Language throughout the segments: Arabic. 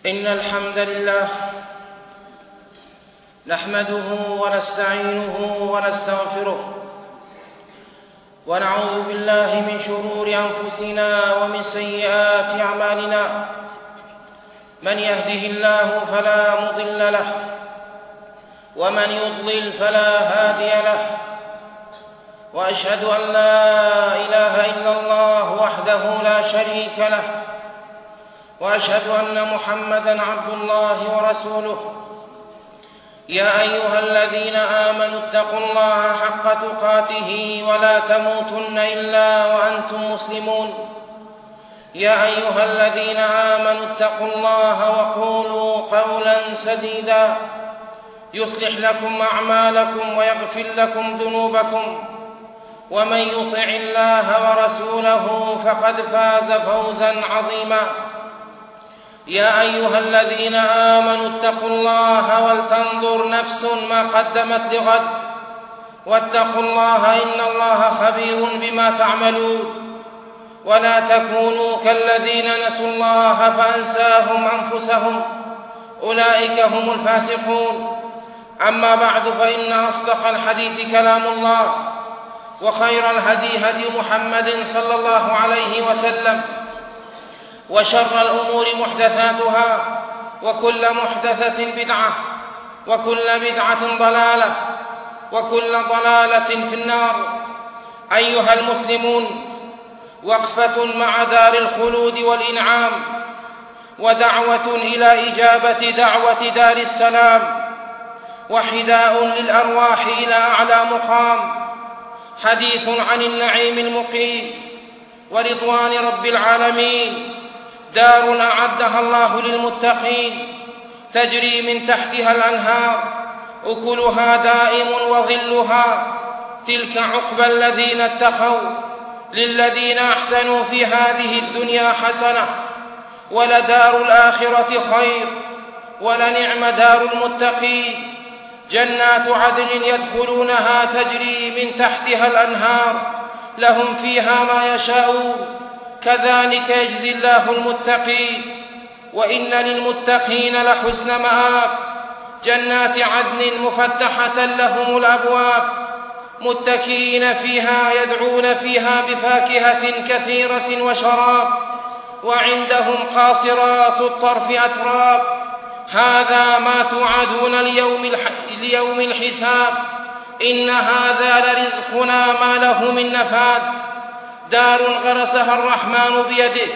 إن الحمد لله نحمده ونستعينه ونستغفره ونعوذ بالله من شرور أنفسنا ومن سيئات أعمالنا. من يهده الله فلا مضل له ومن يضلل فلا هادي له، وأشهد أن لا إله إلا الله وحده لا شريك له، وأشهد أن محمدًا عبد الله ورسوله. يا أيها الذين آمنوا اتقوا الله حق تقاته ولا تموتن إلا وأنتم مسلمون. يا أيها الذين آمنوا اتقوا الله وقولوا قولا سديدا يصلح لكم أعمالكم ويغفر لكم ذنوبكم، ومن يطع الله ورسوله فقد فاز فوزا عظيما. يا أيها الذين آمنوا اتقوا الله ولتنظر نفس ما قدمت لغد، واتقوا الله إن الله خبير بما تعملون. ولا تكونوا كالذين نسوا الله فأنساهم أنفسهم، أولئك هم الفاسقون. أما بعد، فإن أصدق الحديث كلام الله، وخير الهدي هدي محمد صلى الله عليه وسلم، وشر الأمور محدثاتها، وكل محدثة بدعة، وكل بدعة ضلالة، وكل ضلالة في النار. أيها المسلمون، وقفة مع دار الخلود والإنعام، ودعوة إلى إجابة دعوة دار السلام، وحداء للأرواح إلى أعلى مقام. حديث عن النعيم المقيم ورضوان رب العالمين، دار أعدها الله للمتقين تجري من تحتها الأنهار، أكلها دائم وظلها. تلك عقبى الذين اتقوا، للذين أحسنوا في هذه الدنيا حسنة، ولدار الآخرة خير، ولنعم دار المتقين. جنات عدن يدخلونها تجري من تحتها الأنهار، لهم فيها ما يشاءون، كذلك يجزي الله المتقين. وإن للمتقين لحسن مآب. جنات عدن مفتحة لهم الأبواب، متكئين فيها يدعون فيها بفاكهة كثيرة وشراب، وعندهم قاصرات الطرف أتراب. هذا ما توعدون ليوم الحساب، إن هذا لرزقنا ما له من نفاد. دار غرسها الرحمن بيده،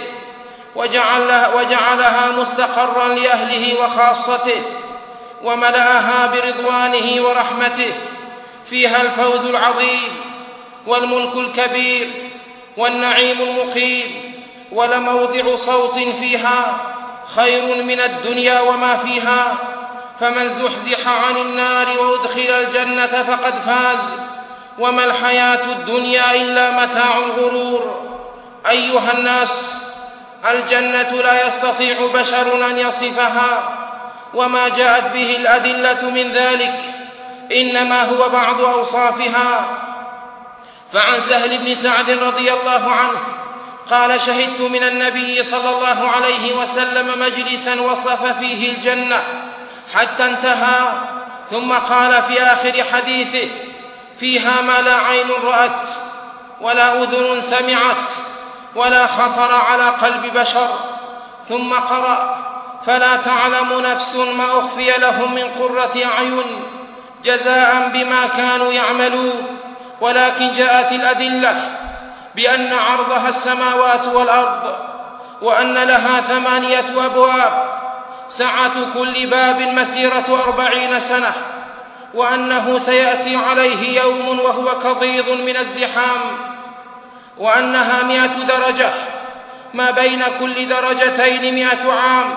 وجعلها مستقرا لأهله وخاصته، وملأها برضوانه ورحمته. فيها الفوز العظيم والملك الكبير والنعيم المقيم، ولموضع صوت فيها خير من الدنيا وما فيها. فمن زحزح عن النار وأدخل الجنة فقد فاز، وما الحياة الدنيا إلا متاع الغرور. أيها الناس، الجنة لا يستطيع بشر أن يصفها، وما جاءت به الأدلة من ذلك إنما هو بعض أوصافها. فعن سهل بن سعد رضي الله عنه قال: شهدت من النبي صلى الله عليه وسلم مجلسا وصف فيه الجنة حتى انتهى، ثم قال في آخر حديثه: فيها ما لا عين رأت ولا أذن سمعت ولا خطر على قلب بشر. ثم قرأ: فلا تعلم نفس ما أخفي لهم من قرة أعين جزاء بما كانوا يعملون. ولكن جاءت الأدلة بأن عرضها السماوات والأرض، وأن لها 8 أبواب، سعة كل باب مسيرة 40 سنة، وأنه سيأتي عليه يوم وهو كضيض من الزحام، وأنها 100 درجة، ما بين كل درجتين 100 عام،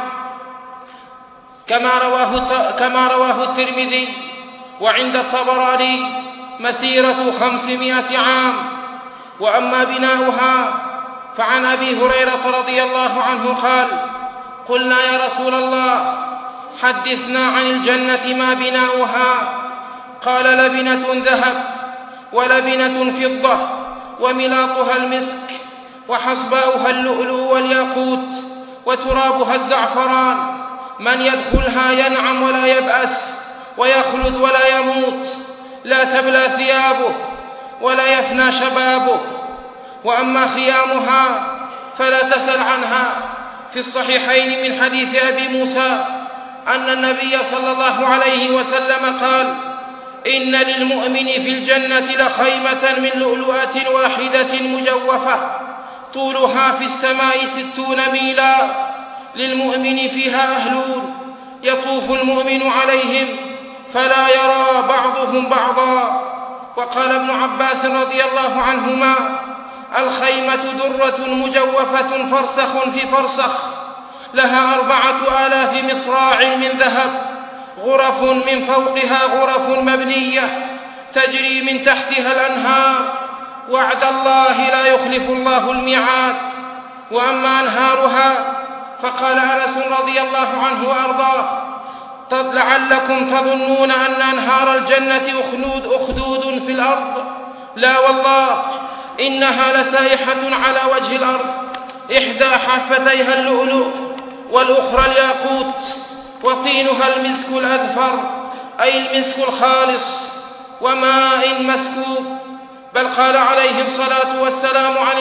كما رواه الترمذي. وعند الطبراني مسيرة 500 عام. وأما بناؤها فعن أبي هريرة رضي الله عنه قال: قلنا يا رسول الله حدثنا عن الجنة ما بناؤها؟ قال: لبنة ذهب، ولبنة فضة، وملاطها المسك، وحصباؤها اللؤلؤ والياقوت، وترابها الزعفران. من يدخلها ينعم ولا يبأس ويخلد ولا يموت، لا تبلى ثيابه ولا يفنى شبابه. وأما خيامها فلا تسل عنها. في الصحيحين من حديث أبي موسى أن النبي صلى الله عليه وسلم قال: إن للمؤمن في الجنة لخيمة من لؤلؤة واحدة مجوفة طولها في السماء 60 ميلا، للمؤمن فيها أهلون يطوف المؤمن عليهم فلا يرى بعضهم بعضا. وقال ابن عباس رضي الله عنهما: الخيمة درة مجوفة فرسخ في فرسخ، لها 4000 مصراع من ذهب، غرف من فوقها غرف مبنية تجري من تحتها الأنهار، وعد الله لا يخلف الله الميعاد. وأما أنهارها فقال أنس رضي الله عنه وأرضاه: لعلكم تظنون أن أنهار الجنة أخدود في الأرض، لا والله، إنها لسائحة على وجه الأرض، إحدى حافتيها اللؤلؤ والأخرى الياقوت، وطينها المسك الأذفر أي المسك الخالص، وماء مسكوب. بل قال عليه الصلاة والسلام عن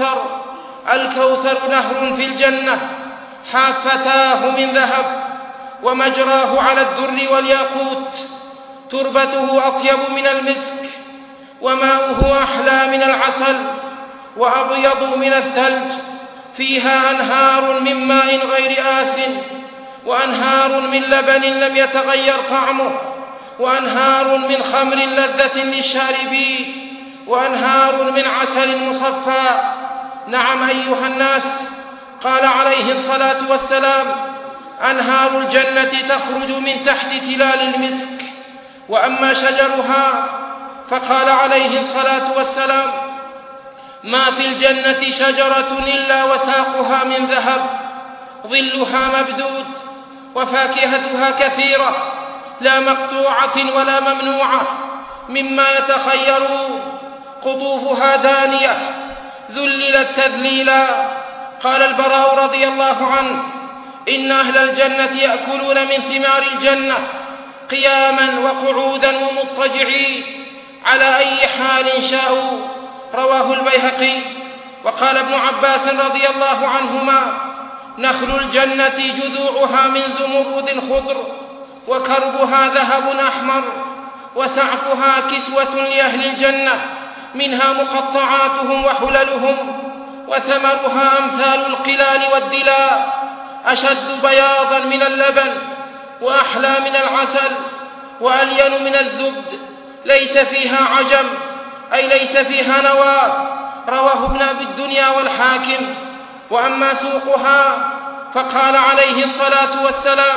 الكوثر نهر في الجنة حافتاه من ذهب ومجراه على الدر والياقوت، تربته أطيب من المسك وماؤه أحلى من العسل وأبيض من الثلج، فيها أنهار من ماء غير آسن، وأنهار من لبن لم يتغير طعمه، وأنهار من خمر لذة للشاربين، وأنهار من عسل مصفى. نعم أيها الناس، قال عليه الصلاة والسلام: أنهار الجنة تخرج من تحت تلال المسك. وأما شجرها فقال عليه الصلاة والسلام: ما في الجنة شجرة إلا وساقها من ذهب، ظلها ممدود، وفاكهتها كثيرة لا مقطوعة ولا ممنوعة مما يتخيرون، قطوفها دانية ذللت تذليلا. قال البراء رضي الله عنه: إن أهل الجنة يأكلون من ثمار الجنة قياما وقعودا ومضطجعين على أي حال شاءوا، رواه البيهقي. وقال ابن عباس رضي الله عنهما: نخل الجنة جذوعها من زمرد خضر، وكربها ذهب أحمر، وسعفها كسوة لأهل الجنة، منها مقطعاتهم وحللهم، وثمرها أمثال القلال والدلاء، أشد بياضا من اللبن، وأحلى من العسل، وألين من الزبد، ليس فيها عجم أي ليس فيها نوى، رواه ابن أبي الدنيا والحاكم. وأما سوقها فقال عليه الصلاة والسلام: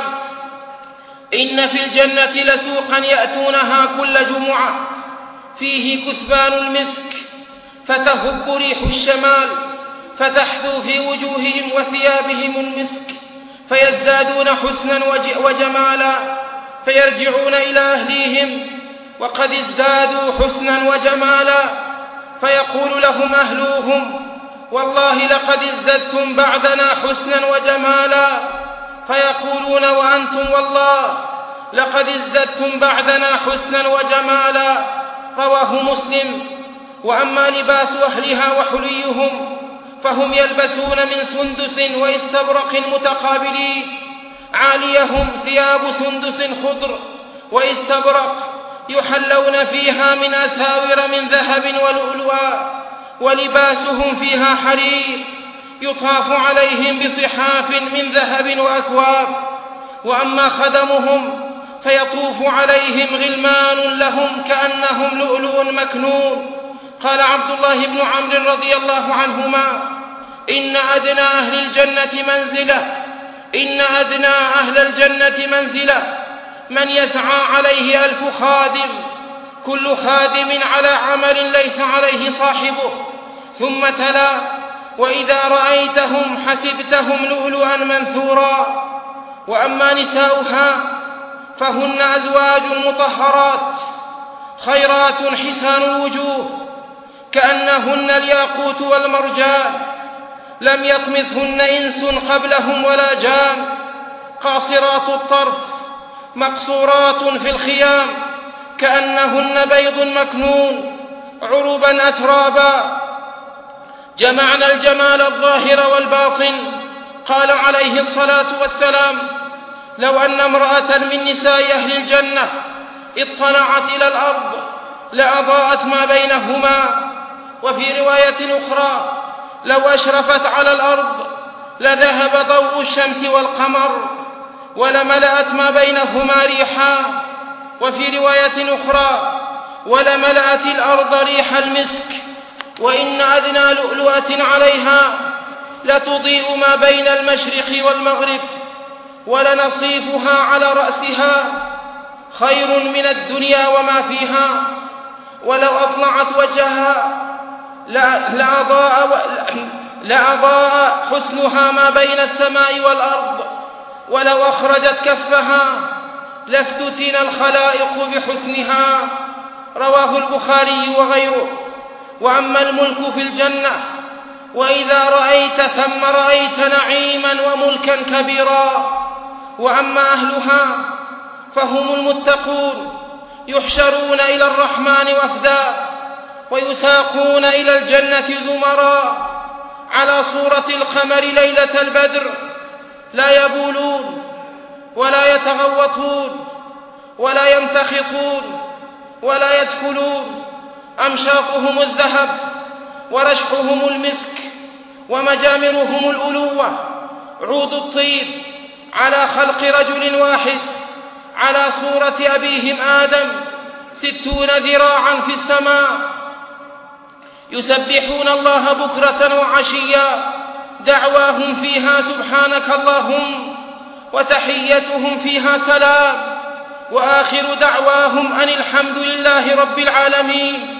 إن في الجنة لسوقا يأتونها كل جمعة، فيه كثبان المسك، فتهب ريح الشمال، فتحثو في وجوههم وثيابهم المسك، فيزدادون حسنا وجمالا، فيرجعون إلى أهليهم وقد ازدادوا حسنا وجمالا، فيقول لهم أهلوهم: والله لقد ازددتم بعدنا حسنا وجمالا، فيقولون: وأنتم والله لقد ازددتم بعدنا حسنا وجمالا، رواه مسلم. وأما لباس أهلها وحليهم فهم يلبسون من سندس واستبرق متقابلين، عاليهم ثياب سندس خضر واستبرق، يحلون فيها من أساور من ذهب ولؤلؤا، ولباسهم فيها حرير، يطاف عليهم بصحاف من ذهب وأكواب. وأما خدمهم فيطوف عليهم غلمان لهم كأنهم لؤلؤ مكنون. قال عبد الله بن عمرو رضي الله عنهما: إن أدنى أهل الجنة منزلة من يسعى عليه 1000 خادم، كل خادم على عمل ليس عليه صاحبه. ثم تلا: وإذا رأيتهم حسبتهم لؤلؤا منثورا. وأما نساؤها فهن أزواج مطهرات خيرات حسان الوجوه، كأنهن الياقوت والمرجان، لم يطمثهن إنس قبلهم ولا جان، قاصرات الطرف مقصورات في الخيام كأنهن بيض مكنون عربا أترابا، جمعن الجمال الظاهر والباطن. قال عليه الصلاة والسلام: لو أن امرأة من نساء أهل الجنة اطلعت إلى الأرض لأضاءت ما بينهما. وفي رواية أخرى: لو أشرفت على الأرض لذهب ضوء الشمس والقمر ولملأت ما بينهما ريحا. وفي رواية أخرى: ولملأت الأرض ريح المسك، وإن أدنى لؤلؤة عليها لتضيء ما بين المشرق والمغرب، ولنصيفها على رأسها خير من الدنيا وما فيها، ولو أطلعت وجهها لأضاء حسنها ما بين السماء والأرض، ولو أخرجت كفها لافتتن الخلائق بحسنها. رواه البخاري وغيره. وأما الملك في الجنة وإذا رأيت ثم رأيت نعيما وملكا كبيرا. وأما أهلها فهم المتقون، يحشرون إلى الرحمن وفدا ويساقون إلى الجنة زمرا على صورة القمر ليلة البدر، لا يبولون ولا يتغوطون ولا يمتخطون ولا يدخلون. أمشاطهم الذهب ورشحهم المسك ومجامرهم الألوة، عود الطيب على خلق رجل واحد على صورة أبيهم آدم 60 ذراعا في السماء، يسبحون الله بكرة وعشيا، دعواهم فيها سبحانك اللهم، وتحيتهم فيها سلام، وآخر دعواهم أن الحمد لله رب العالمين.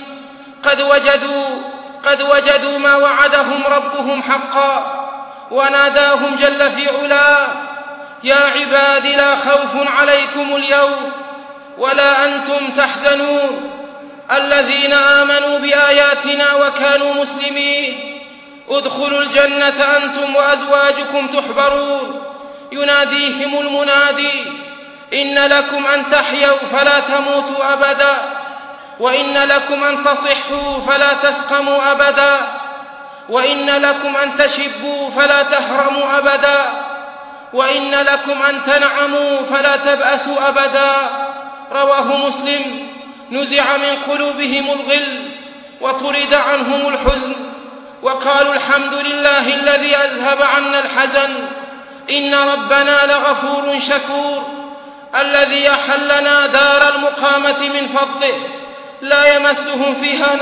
قد وجدوا ما وعدهم ربهم حقا، وناداهم جل في علاه: يا عباد لا خوف عليكم اليوم ولا أنتم تحزنون الذين آمنوا بآياتنا وكانوا مسلمين ادخلوا الجنة أنتم وأزواجكم تحبرون. يناديهم المنادي: إن لكم أن تحيوا فلا تموتوا أبدا، وإن لكم أن تصحوا فلا تسقموا أبدا، وإن لكم أن تشبوا فلا تهرموا أبدا، وإن لكم أن تنعموا فلا تبأسوا أبدا. رواه مسلم. نزع من قلوبهم الغل وطرد عنهم الحزن، وقالوا الحمد لله الذي أذهب عنا الحزن، إن ربنا لغفور شكور، الذي أحلنا دار المقامة من فضله، لا يمسنا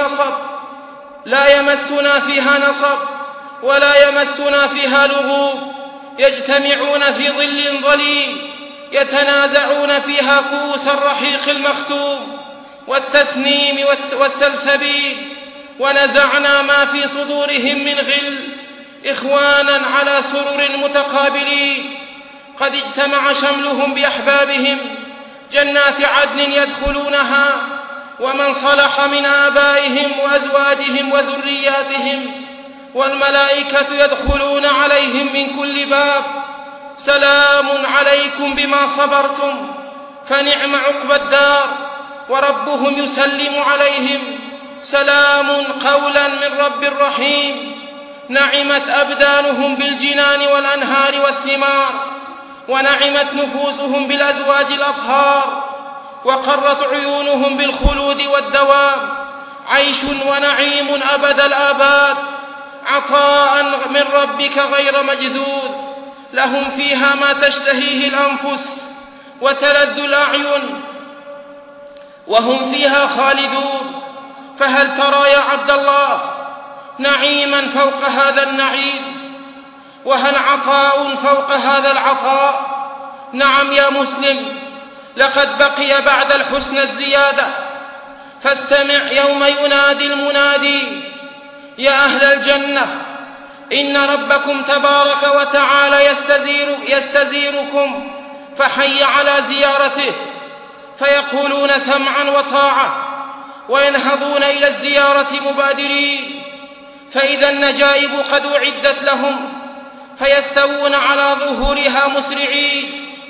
فيها نصب ولا يمسنا فيها لغوب، يجتمعون في ظل ظليل يتنازعون فيها كؤوس الرحيق المختوم والتسنيم والسلسبيل، ونزعنا ما في صدورهم من غل إخوانا على سرر متقابلين، قد اجتمع شملهم بأحبابهم، جنات عدن يدخلونها، ومن صلح من آبائهم وأزواجهم وذرياتهم، والملائكة يدخلون عليهم من كل باب، سلام عليكم بما صبرتم فنعم عقبى الدار، وربهم يسلم عليهم: سلام قولا من رب رحيم. نعمت أبدانهم بالجنان والأنهار والثمار، ونعمت نفوسهم بالأزواج الأطهار، وقرت عيونهم بالخلود والدوام، عيش ونعيم أبد الآباد، عطاء من ربك غير مجدود، لهم فيها ما تشتهيه الأنفس وتلذ الأعين، وهم فيها خالدون. فهل ترى يا عبد الله نعيما فوق هذا النعيم؟ وهل عطاء فوق هذا العطاء؟ نعم يا مسلم، لقد بقي بعد الحسن الزيادة. فاستمع يوم ينادي المنادي: يا أهل الجنة، إن ربكم تبارك وتعالى يستزيركم، فحي على زيارته. فيقولون سمعا وطاعة، وينهضون إلى الزيارة مبادرين، فإذا النجائب قد أعدت لهم، فيستوون على ظهورها مسرعين،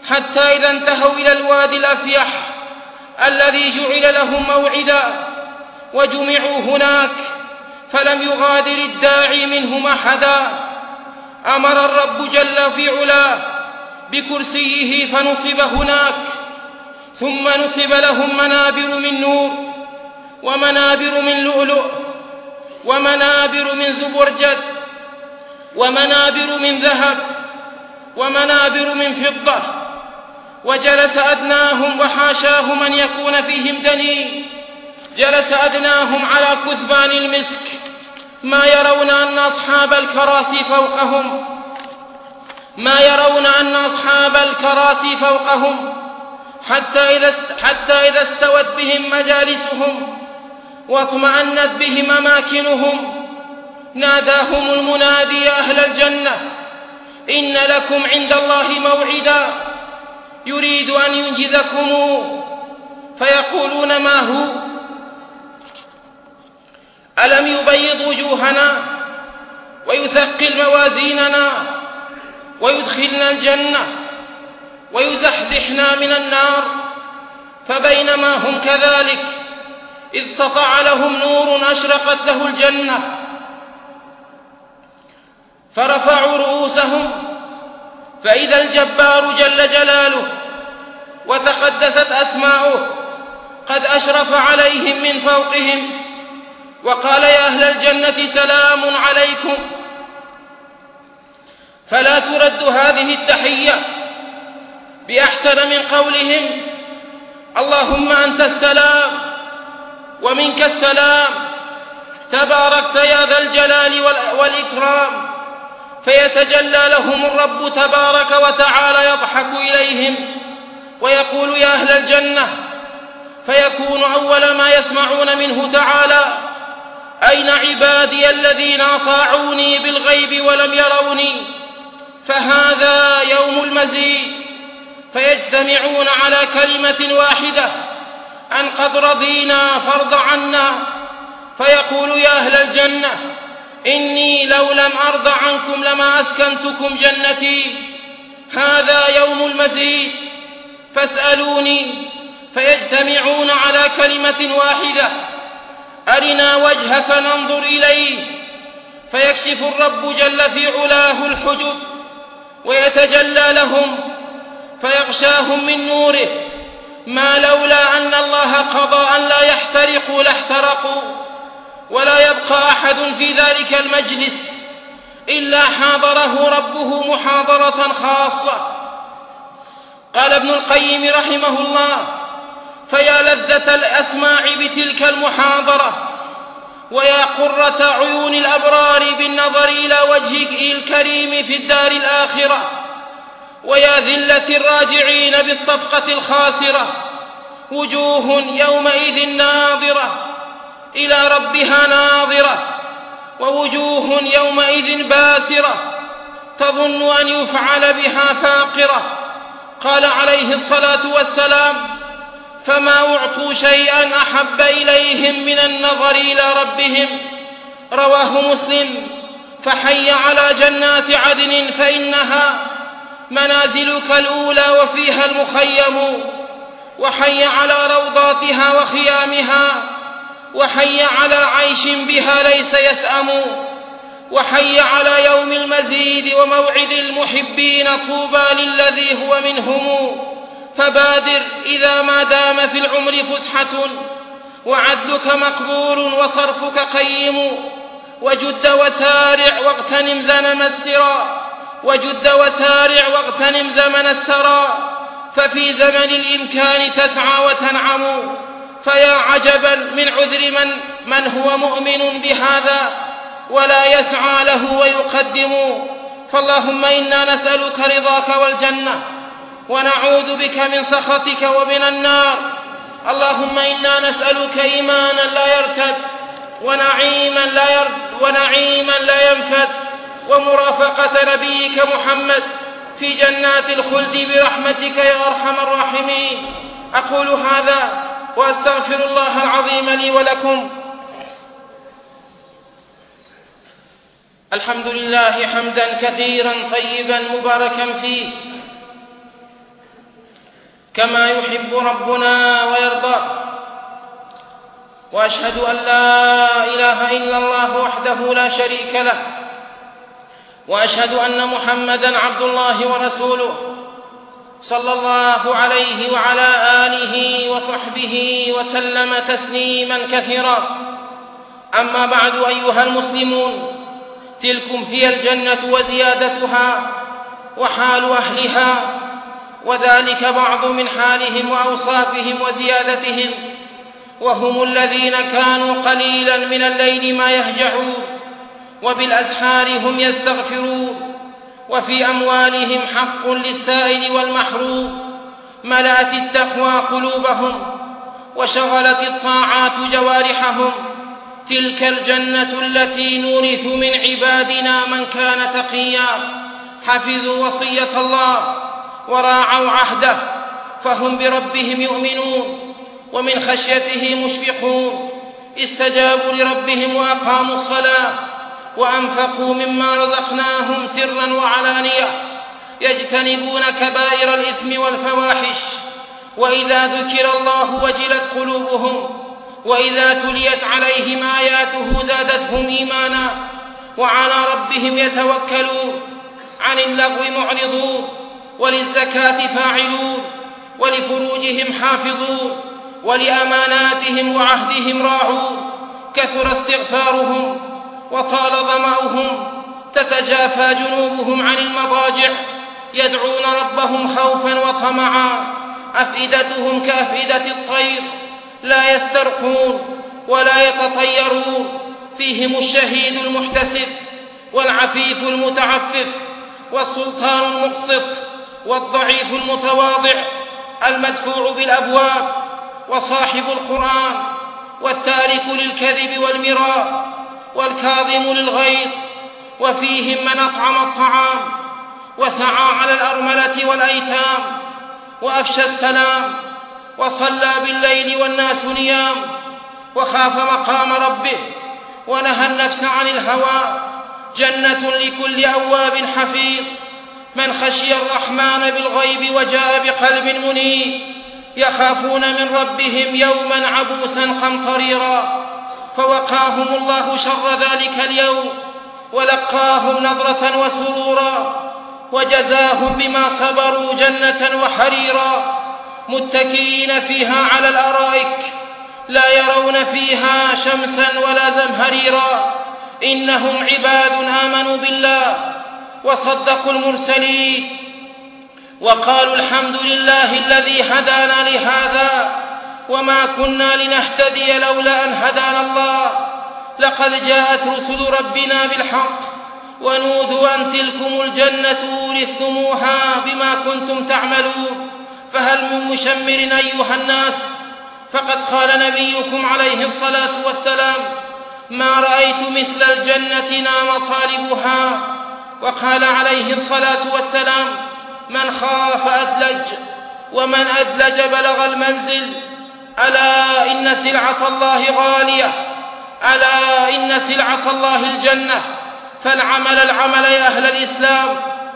حتى إذا انتهوا إلى الوادي الأفيح الذي جعل لهم موعدا وجمعوا هناك فلم يغادر الداعي منهم أحدا، أمر الرب جل في علاه بكرسيه فنصب هناك، ثم نصب لهم منابر من نور ومنابر من لؤلؤ ومنابر من زبرجد ومنابر من ذهب ومنابر من فضة، وجلس أدناهم وحاشاهم أن يكون فيهم دنيء، جلس أدناهم على كثبان المسك ما يرون أن أصحاب الكراسي فوقهم حتى إذا استوت بهم مجالسهم واطمأنت بهم أماكنهم ناداهم المنادي يا أهل الجنة إن لكم عند الله موعدا يريد أن ينجزكم، فيقولون ما هو؟ ألم يبيض وجوهنا ويثقل موازيننا ويدخلنا الجنة ويزحزحنا من النار؟ فبينما هم كذلك إذ سطع لهم نور أشرقت له الجنة، فرفعوا رؤوسهم فإذا الجبار جل جلاله وتقدست أسماؤه قد أشرف عليهم من فوقهم وقال يا أهل الجنة سلام عليكم. فلا ترد هذه التحية بأحسن من قولهم اللهم أنت السلام ومنك السلام تباركت يا ذا الجلال والإكرام، فيتجلى لهم الرب تبارك وتعالى يضحك إليهم ويقول يا أهل الجنة، فيكون أول ما يسمعون منه تعالى أين عبادي الذين أطاعوني بالغيب ولم يروني؟ فهذا يوم المزيد، فيجتمعون على كلمة واحدة أن قد رضينا فارض عنا، فيقول يا أهل الجنة إني لو لم أرض عنكم لما أسكنتكم جنتي، هذا يوم المزيد فاسألوني، فيجتمعون على كلمة واحدة أرنا وجهك ننظر إليه، فيكشف الرب جل في علاه الحجب ويتجلى لهم فيغشاهم من نوره ما لولا أن الله قضى أن لا يحترقوا لاحترقوا، ولا يبقى أحد في ذلك المجلس إلا حاضره ربه محاضرة خاصة. قال ابن القيم رحمه الله فيا لذة الأسماع بتلك المحاضرة، ويا قرة عيون الأبرار بالنظر إلى وجهك الكريم في الدار الآخرة، ويا ذلة الراجعين بالصفقة الخاسرة، وجوه يومئذ ناظرة إلى ربها ناظرة، ووجوه يومئذ باسرة تظن أن يفعل بها فاقرة. قال عليه الصلاة والسلام فما أعطوا شيئا أحب إليهم من النظر إلى ربهم، رواه مسلم. فحي على جنات عدن فإنها منازلك الأولى وفيها المخيم، وحي على روضاتها وخيامها، وحي على عيش بها ليس يسأم، وحي على يوم المزيد وموعد المحبين طوبى للذي هو منهم. فبادر إذا ما دام في العمر فسحة، وعدلك مقبول وصرفك قيم، وجد وسارع واغتنم زمن السرى، وجد وسارع واغتنم زمن السرى، ففي زمن الإمكان تسعى وتنعم. فيا عجبا من عذر من هو مؤمن بهذا ولا يسعى له ويقدم. فاللهم إنا نسألك رضاك والجنة، ونعوذ بك من سخطك ومن النار. اللهم إنا نسألك إيمانا لا يرتد، ونعيما لا ينفد، ومرافقة نبيك محمد في جنات الخلد برحمتك يا أرحم الراحمين. أقول هذا وأستغفر الله العظيم لي ولكم. الحمد لله حمدا كثيرا طيبا مباركا فيه، كما يحب ربنا ويرضى. وأشهد أن لا إله إلا الله وحده لا شريك له، وأشهد أن محمدًا عبد الله ورسوله صلى الله عليه وعلى آله وصحبه وسلم تسليمًا كثيرا. أما بعد أيها المسلمون، تلكم هي الجنة وزيادتها وحال أهلها، وذلك بعض من حالهم وأوصافهم وزيادتهم، وهم الذين كانوا قليلا من الليل ما يهجعون، وبالأسحار هم يستغفرون، وفي أموالهم حق للسائل والمحروم، ملأت التقوى قلوبهم، وشغلت الطاعات جوارحهم. تلك الجنة التي نورث من عبادنا من كان تقيا، حفظوا وصية الله وراعوا عهده، فهم بربهم يؤمنون ومن خشيته مشفقون، استجابوا لربهم وأقاموا الصلاة وأنفقوا مما رزقناهم سرا وعلانية، يجتنبون كبائر الإثم والفواحش، وإذا ذكر الله وجلت قلوبهم، وإذا تليت عليهم آياته زادتهم إيمانا، وعلى ربهم يتوكلون، عن اللغو معرضون، وللزكاة فاعلون، ولفروجهم حافظون، ولأماناتهم وعهدهم راعون، كثر استغفارهم وطال ظمأهم، تتجافى جنوبهم عن المضاجع، يدعون ربهم خوفا وطمعا، أفئدتهم كأفئدة الطير، لا يسترقون ولا يتطيرون، فيهم الشهيد المحتسب والعفيف المتعفف، والسلطان المقسط والضعيف المتواضع، المدفوع بالأبواب، وصاحب القرآن، والتارك للكذب والمراء، والكاظم للغيظ، وفيهم من أطعم الطعام وسعى على الأرملة والأيتام، وأفشى السلام، وصلى بالليل والناس نيام، وخاف مقام ربه، ونهى النفس عن الهوى. جنة لكل أواب حفيظ، من خشي الرحمن بالغيب وجاء بقلب منيب، يخافون من ربهم يوما عبوسا قمطريرا، فوقاهم الله شر ذلك اليوم، ولقاهم نضرة وسرورا، وجزاهم بما صبروا جنة وحريرا، متكئين فيها على الأرائك، لا يرون فيها شمسا ولا زمهريرا، إنهم عباد آمنوا بالله وصدقوا المرسلين، وقالوا الحمد لله الذي هدانا لهذا وما كنا لنهتدي لولا أن هدانا الله، لقد جاءت رسل ربنا بالحق، ونودوا أن تلكم الجنة أورثتموها بما كنتم تعملون، فهل من مشمر أيها الناس؟ فقد قال نبيكم عليه الصلاة والسلام: ما رأيت مثل الجنة نام طالبها. وقال عليه الصلاة والسلام: من خاف أدلج، ومن أدلج بلغ المنزل. ألا إن سلعة الله غالية، ألا إن سلعة الله الجنة، فالعمل العمل يا أهل الإسلام،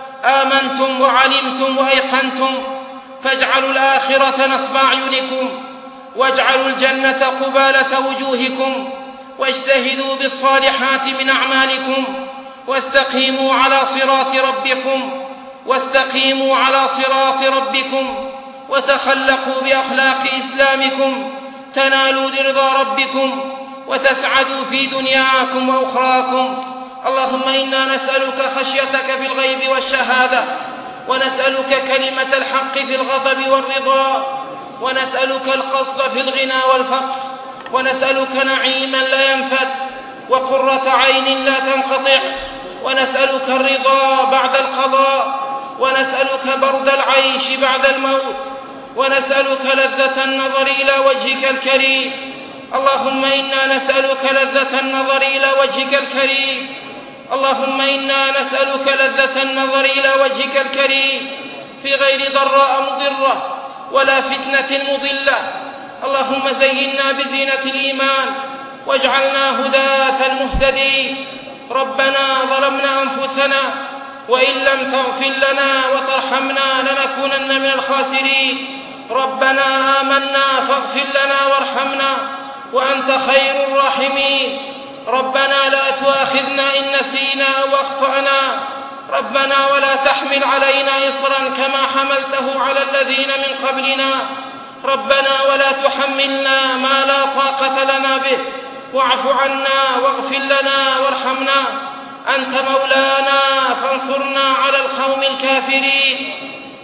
آمنتم وعلمتم وأيقنتم، فاجعلوا الآخرة نصب أعينكم، واجعلوا الجنة قبالة وجوهكم، واجتهدوا بالصالحات من أعمالكم، واستقيموا على صراط ربكم، واستقيموا على صراط ربكم، وتخلقوا بأخلاق إسلامكم، تنالوا لرضا ربكم، وتسعدوا في دنياكم وأخراكم. اللهم إنا نسألك خشيتك في الغيب والشهادة، ونسألك كلمة الحق في الغضب والرضا، ونسألك القصد في الغنى والفقر، ونسألك نعيما لا ينفد، وقرة عين لا تنقطع، ونسألك الرضا بعد القضاء، ونسألك برد العيش بعد الموت، ونسألك لذة النظر إلى وجهك الكريم. اللهم إنا نسألك لذة النظر إلى وجهك الكريم، اللهم إنا نسألك لذة النظر إلى وجهك الكريم في غير ضراء مضرة ولا فتنة مضلة. اللهم زينا بزينة الإيمان واجعلنا هداة مهتدين. ربنا ظلمنا أنفسنا، وإن لم تغفر لنا وترحمنا لنكونن من الخاسرين. ربنا آمنا فاغفر لنا وارحمنا وأنت خير الراحمين. ربنا لا تؤاخذنا إن نسينا أو أخطأنا. ربنا ولا تحمل علينا إصرا كما حملته على الذين من قبلنا. ربنا ولا تحملنا ما لا طاقة لنا به. واعف عنا واغفر لنا وارحمنا. أنت مولانا فانصرنا على القوم الكافرين.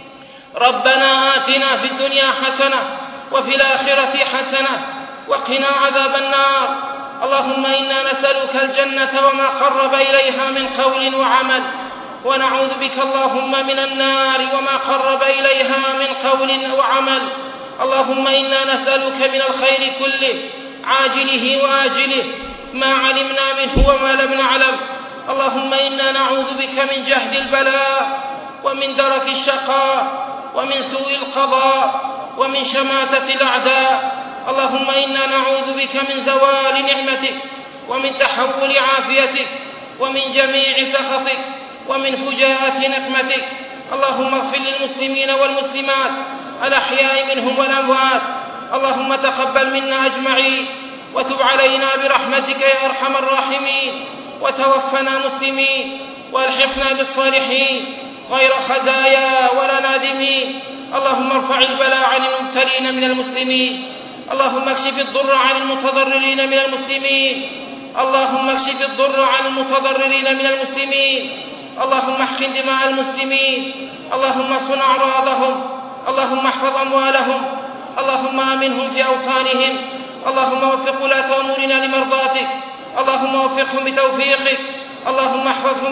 ربنا آتنا في الدنيا حسنة وفي الآخرة حسنة وقنا عذاب النار. اللهم إنا نسألك الجنة وما قرب إليها من قول وعمل، ونعوذ بك اللهم من النار وما قرب إليها من قول وعمل. اللهم إنا نسألك من الخير كله عاجله وآجله ما علمنا منه وما لم نعلم. اللهم إنا نعوذ بك من جهد البلاء ومن درك الشقاء ومن سوء القضاء ومن شماتة الأعداء. اللهم إنا نعوذ بك من زوال نعمتك ومن تحول عافيتك ومن جميع سخطك ومن فجاءة نقمتك. اللهم اغفر للمسلمين والمسلمات الأحياء منهم والأموات. اللهم تقبل منا أجمعين وتب علينا برحمتك يا أرحم الراحمين، وتوفنا مسلمين والحقنا بالصالحين غير خزايا ولا نادمين. اللهم ارفع البلاء عن المبتلين من المسلمين. اللهم اكشف الضر عن المتضررين من المسلمين. اللهم اكشف الضر عن المتضررين من المسلمين. اللهم احقن دماء المسلمين. اللهم صن أعراضهم. اللهم احفظ أموالهم. اللهم آمنهم في أوطانهم. اللهم وفق ولاة أمورنا لمرضاتك. اللهم وفقهم بتوفيقك. اللهم احفظهم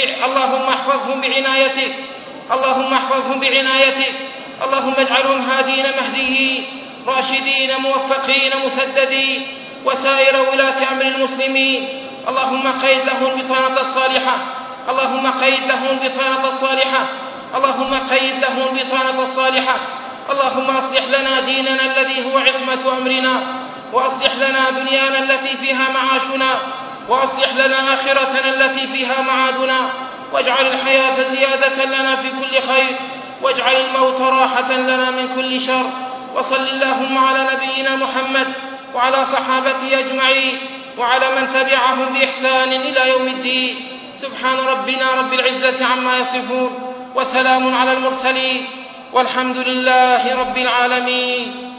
بعنايتك. اللهم احفظهم بعنايتك. اللهم اجعلهم هادين مهديين راشدين موفقين مسددين وسائر ولاة أمر المسلمين. اللهم قيد لهم البطانة الصالحة. اللهم قيد لهم البطانة الصالحة. اللهم قيد لهم البطانة الصالحة. اللهم أصلح لنا ديننا الذي هو عصمة أمرنا، وأصلح لنا دنيانا التي فيها معاشنا، وأصلح لنا آخرتنا التي فيها معادنا، واجعل الحياة زيادة لنا في كل خير، واجعل الموت راحة لنا من كل شر. وصل اللهم على نبينا محمد وعلى صحابته أجمعين وعلى من تبعهم بإحسان إلى يوم الدين. سبحان ربنا رب العزة عما يصفون، وسلام على المرسلين، والحمد لله رب العالمين.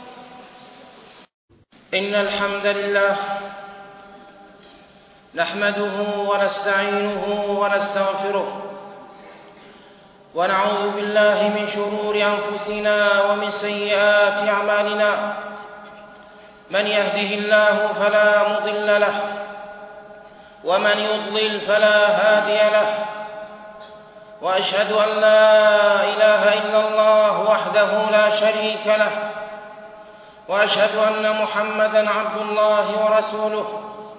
إن الحمد لله نحمده ونستعينه ونستغفره، ونعوذ بالله من شرور أنفسنا ومن سيئات أعمالنا. من يهده الله فلا مضل له، ومن يضلل فلا هادي له. وأشهد أن لا إله إلا الله وحده لا شريك له، وأشهد أن محمدًا عبد الله ورسوله.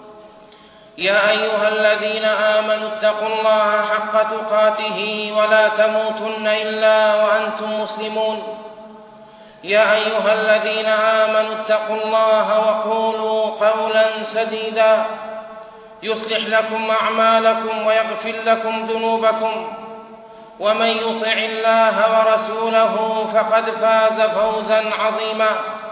يا أيها الذين آمنوا اتقوا الله حق تقاته ولا تموتن إلا وأنتم مسلمون. يا أيها الذين آمنوا اتقوا الله وقولوا قولا سديدا يصلح لكم أعمالكم ويغفر لكم ذنوبكم، ومن يطع الله ورسوله فقد فاز فوزا عظيما.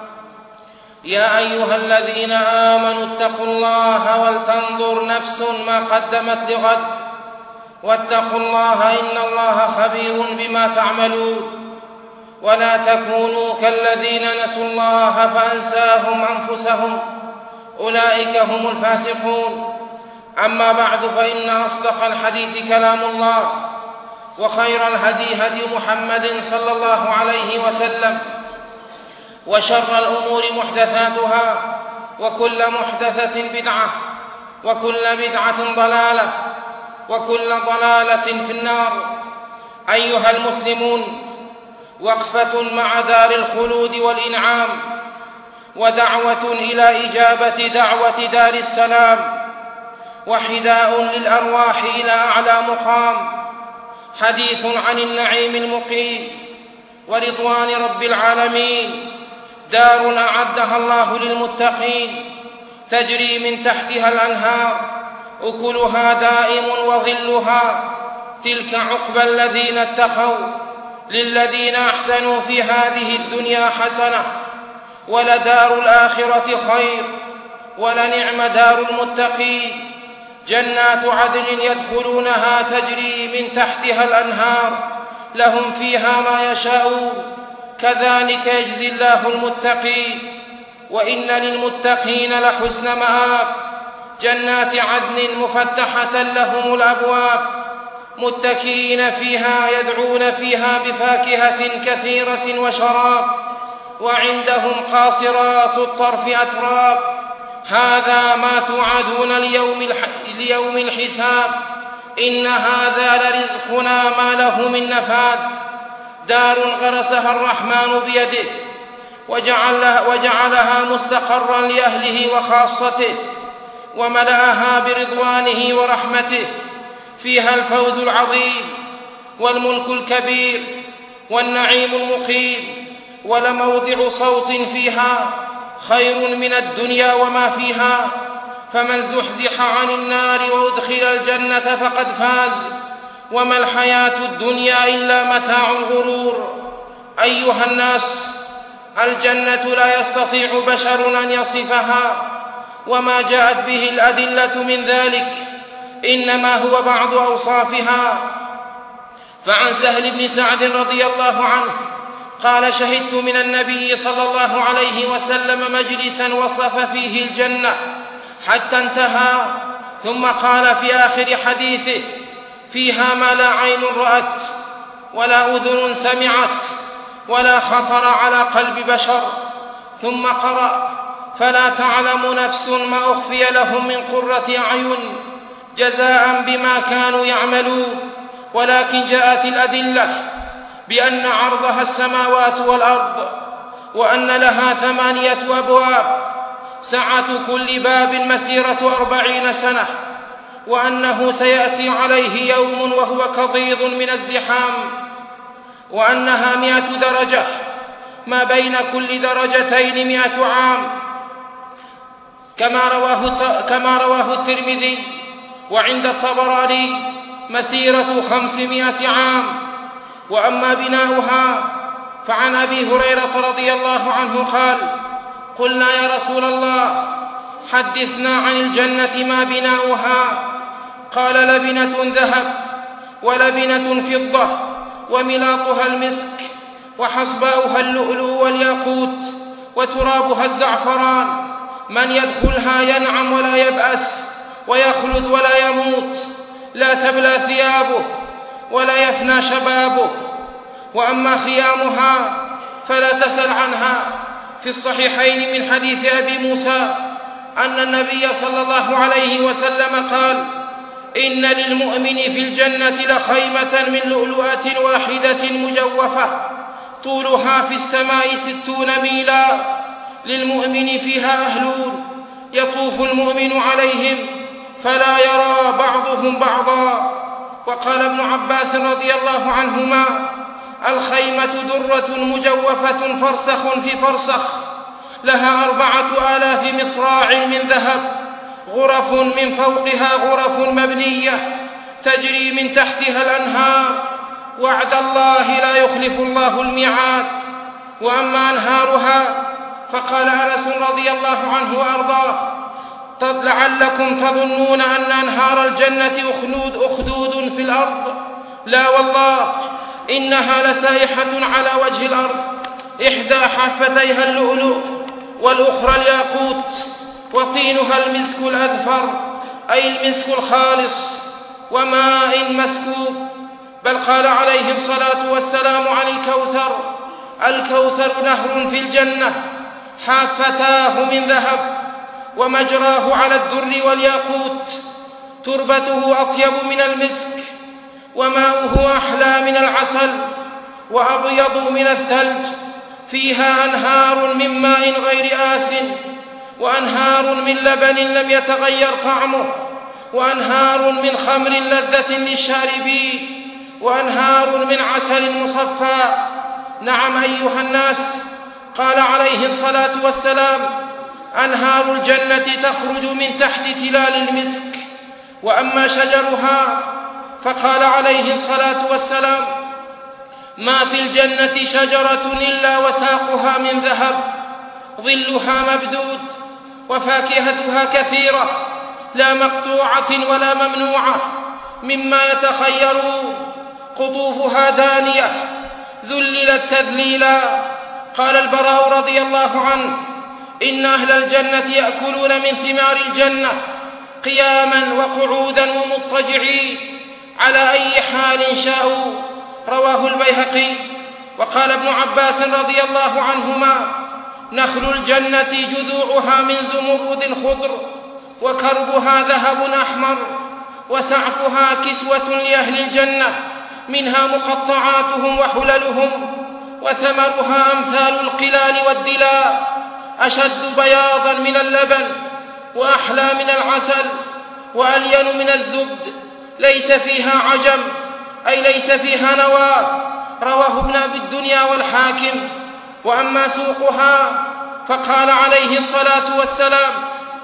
يا أيها الذين آمنوا اتقوا الله ولتنظر نفس ما قدمت لغد، واتقوا الله إن الله خبير بما تعملون. ولا تكونوا كالذين نسوا الله فأنساهم أنفسهم، أولئك هم الفاسقون. أما بعد، فإن أصدق الحديث كلام الله، وخير الهدي هدي محمد صلى الله عليه وسلم، وشر الأمور محدثاتها، وكل محدثة بدعة، وكل بدعة ضلالة، وكل ضلالة في النار. أيها المسلمون، وقفة مع دار الخلود والإنعام، ودعوة إلى إجابة دعوة دار السلام، وحداء للأرواح إلى أعلى مقام. حديث عن النعيم المقيم ورضوان رب العالمين، دار أعدها الله للمتقين، تجري من تحتها الأنهار، أكلها دائم وظلها. تلك عقبى الذين اتقوا، للذين أحسنوا في هذه الدنيا حسنة ولدار الآخرة خير ولنعم دار المتقين جنات عدن يدخلونها تجري من تحتها الأنهار لهم فيها ما يشاءون كذلك يجزي الله المتقين وإن للمتقين لحسن مآب جنات عدن مفتحة لهم الأبواب متكئين فيها يدعون فيها بفاكهة كثيرة وشراب وعندهم قاصرات الطرف أتراب هذا ما توعدون ليوم الحساب إن هذا لرزقنا ما له من نفاد دار غرسها الرحمن بيده وجعلها مستقرا لأهله وخاصته وملأها برضوانه ورحمته فيها الفوز العظيم والملك الكبير والنعيم المقيم ولموضع صوت فيها خير من الدنيا وما فيها فمن زحزح عن النار وأدخل الجنة فقد فاز وما الحياة الدنيا إلا متاع الغرور أيها الناس الجنة لا يستطيع بشر أن يصفها وما جاءت به الأدلة من ذلك إنما هو بعض أوصافها فعن سهل بن سعد رضي الله عنه قال شهدت من النبي صلى الله عليه وسلم مجلسا وصف فيه الجنة حتى انتهى ثم قال في آخر حديثه فيها ما لا عين رأت ولا أذن سمعت ولا خطر على قلب بشر ثم قرأ فلا تعلم نفس ما أخفي لهم من قرة أعين جزاء بما كانوا يعملون ولكن جاءت الأدلة بأن عرضها السماوات والأرض وأن لها 8 أبواب سعة كل باب مسيرة 40 سنة وأنه سيأتي عليه يوم وهو كضيض من الزحام وأنها 100 درجة ما بين كل درجتين 100 عام كما رواه الترمذي وعند الطبراني مسيرة 500 عام وأما بناؤها فعن أبي هريرة رضي الله عنه قال قلنا يا رسول الله حدثنا عن الجنة ما بناؤها قال لبنة ذهب ولبنة فضة وملاطها المسك وحصباؤها اللؤلؤ والياقوت وترابها الزعفران من يدخلها ينعم ولا يبأس ويخلد ولا يموت لا تبلى ثيابه ولا يفنى شبابه وأما خيامها فلا تسل عنها في الصحيحين من حديث أبي موسى أن النبي صلى الله عليه وسلم قال إن للمؤمن في الجنة لخيمة من لؤلؤة واحدة مجوفة طولها في السماء 60 ميلا للمؤمن فيها أهلون يطوف المؤمن عليهم فلا يرى بعضهم بعضا وقال ابن عباس رضي الله عنهما الخيمة درة مجوفة فرسخ في فرسخ لها 4000 مصراع من ذهب غرف من فوقها غرف مبنية تجري من تحتها الأنهار وعد الله لا يخلف الله الميعاد وأما أنهارها فقال أنس رضي الله عنه وأرضاه لعلكم تظنون أن أنهار الجنة أخدود في الأرض لا والله إنها لسائحة على وجه الأرض إحدى حافتيها اللؤلؤ والأخرى الياقوت وطينها المسك الأذفر أي المسك الخالص وماء مسكوب بل قال عليه الصلاة والسلام عن الكوثر نهر في الجنة حافتاه من ذهب ومجراه على الدر والياقوت تربته أطيب من المسك وماؤه أحلى من العسل وأبيض من الثلج فيها أنهار من ماء غير آسن وأنهار من لبن لم يتغير طعمه وأنهار من خمر لذة للشاربين وأنهار من عسل مصفى نعم أيها الناس قال عليه الصلاة والسلام أنهار الجنة تخرج من تحت تلال المسك وأما شجرها فقال عليه الصلاة والسلام ما في الجنة شجرة إلا وساقها من ذهب ظلها ممدود وفاكهتها كثيرة لا مقطوعة ولا ممنوعة مما يتخيرون قطوفها دانية ذللت تذليلا. قال البراء رضي الله عنه: إن أهل الجنة يأكلون من ثمار الجنة قياما وقعودا ومضطجعين على أي حال شاءوا. رواه البيهقي. وقال ابن عباس رضي الله عنهما: نخل الجنة جذوعها من زمرد خضر وكربها ذهب أحمر وسعفها كسوة لأهل الجنة منها مقطعاتهم وحللهم وثمرها أمثال القلال والدلاء أشد بياضا من اللبن وأحلى من العسل وألين من الزبد ليس فيها عجم أي ليس فيها نوى. رواه ابن أبي الدنيا والحاكم. وأما سوقها فقال عليه الصلاة والسلام: